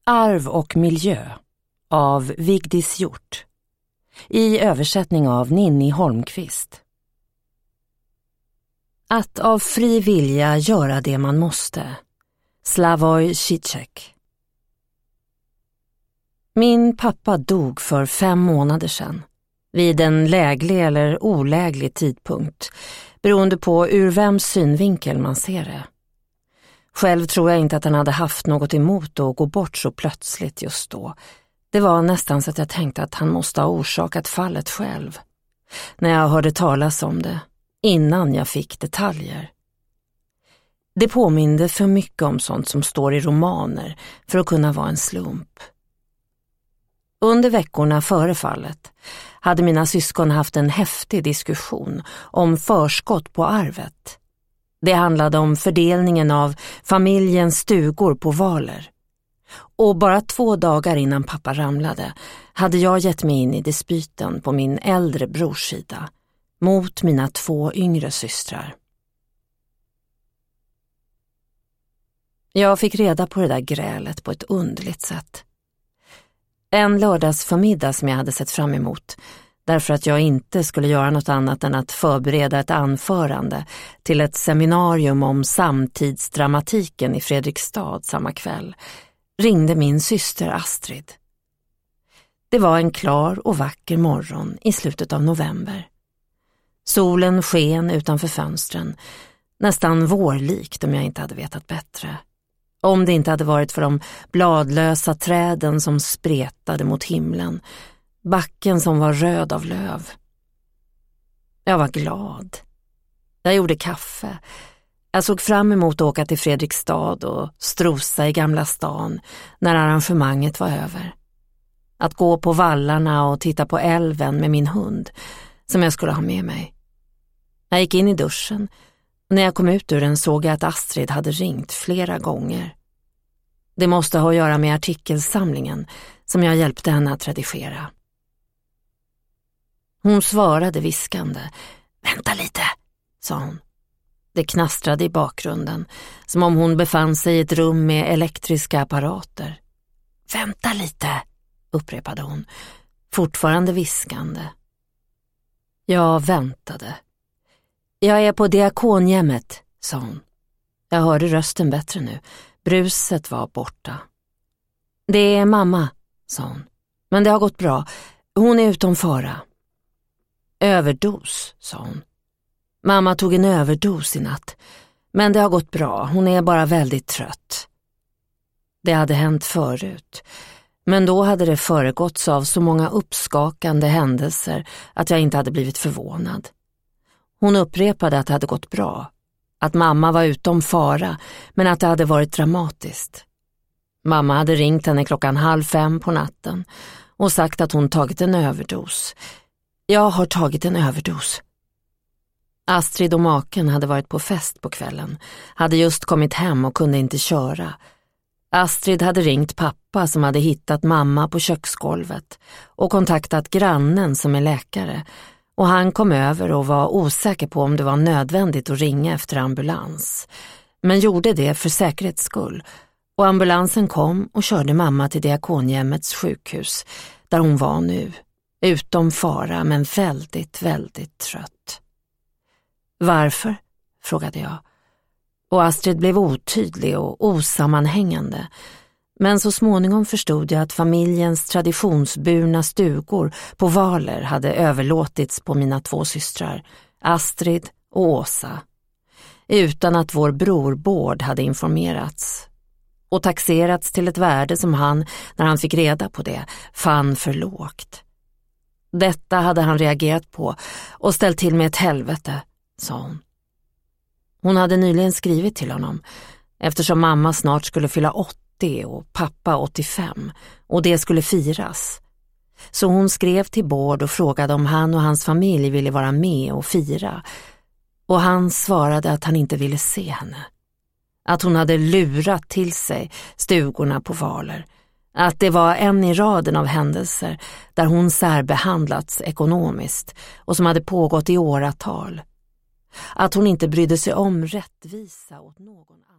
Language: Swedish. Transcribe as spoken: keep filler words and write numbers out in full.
Arv och miljö av Vigdis Hjort. I översättning av Ninni Holmqvist. Att av fri vilja göra det man måste. Slavoj Žižek. Min pappa dog för fem månader sedan. Vid en läglig eller oläglig tidpunkt, beroende på ur vems synvinkel man ser det. Själv tror jag inte att han hade haft något emot att gå bort så plötsligt just då. Det var nästan så att jag tänkte att han måste ha orsakat fallet själv. När jag hörde talas om det, innan jag fick detaljer. Det påminde för mycket om sånt som står i romaner för att kunna vara en slump. Under veckorna före fallet hade mina syskon haft en häftig diskussion om förskott på arvet. Det handlade om fördelningen av familjens stugor på Valer. Och bara två dagar innan pappa ramlade hade jag gett mig in i dispyten på min äldre brors sida mot mina två yngre systrar. Jag fick reda på det där grälet på ett underligt sätt. En lördagsförmiddag som jag hade sett fram emot, därför att jag inte skulle göra något annat än att förbereda ett anförande till ett seminarium om samtidsdramatiken i Fredrikstad samma kväll, ringde min syster Astrid. Det var en klar och vacker morgon i slutet av november. Solen sken utanför fönstren, nästan vårlikt om jag inte hade vetat bättre. Om det inte hade varit för de bladlösa träden som spretade mot himlen, backen som var röd av löv. Jag var glad. Jag gjorde kaffe. Jag såg fram emot att åka till Fredrikstad och strosa i Gamla stan när arrangemanget var över. Att gå på vallarna och titta på älven med min hund som jag skulle ha med mig. Jag gick in i duschen. När jag kom ut ur den såg jag att Astrid hade ringt flera gånger. Det måste ha att göra med artikelsamlingen som jag hjälpte henne att redigera. Hon svarade viskande. Vänta lite, sa hon. Det knastrade i bakgrunden, som om hon befann sig i ett rum med elektriska apparater. Vänta lite, upprepade hon, fortfarande viskande. Jag väntade. Jag är på diakonhjemmet, sa hon. Jag hörde rösten bättre nu. Bruset var borta. Det är mamma, sa hon. Men det har gått bra. Hon är utom fara. Överdos, sa hon. Mamma tog en överdos i natt. Men det har gått bra. Hon är bara väldigt trött. Det hade hänt förut. Men då hade det föregåtts av så många uppskakande händelser att jag inte hade blivit förvånad. Hon upprepade att det hade gått bra. Att mamma var utom fara, men att det hade varit dramatiskt. Mamma hade ringt henne klockan halv fem på natten och sagt att hon tagit en överdos. Jag har tagit en överdos. Astrid och maken hade varit på fest på kvällen, hade just kommit hem och kunde inte köra. Astrid hade ringt pappa som hade hittat mamma på köksgolvet och kontaktat grannen som är läkare. Och han kom över och var osäker på om det var nödvändigt att ringa efter ambulans. Men gjorde det för säkerhets skull. Och ambulansen kom och körde mamma till diakonhjemmets sjukhus, där hon var nu. Utom fara, men väldigt, väldigt trött. Varför? Frågade jag. Och Astrid blev otydlig och osammanhängande. Men så småningom förstod jag att familjens traditionsburna stugor på Valer hade överlåtits på mina två systrar, Astrid och Åsa, utan att vår bror Bård hade informerats och taxerats till ett värde som han, när han fick reda på det, fann för lågt. Detta hade han reagerat på och ställt till med ett helvete, sa hon. Hon hade nyligen skrivit till honom, eftersom mamma snart skulle fylla åtta och pappa åttiofem, och det skulle firas. Så hon skrev till Bård och frågade om han och hans familj ville vara med och fira. Och han svarade att han inte ville se henne. Att hon hade lurat till sig stugorna på Valer. Att det var en i raden av händelser där hon särbehandlats ekonomiskt och som hade pågått i åratal. Att hon inte brydde sig om rättvisa åt någon annan.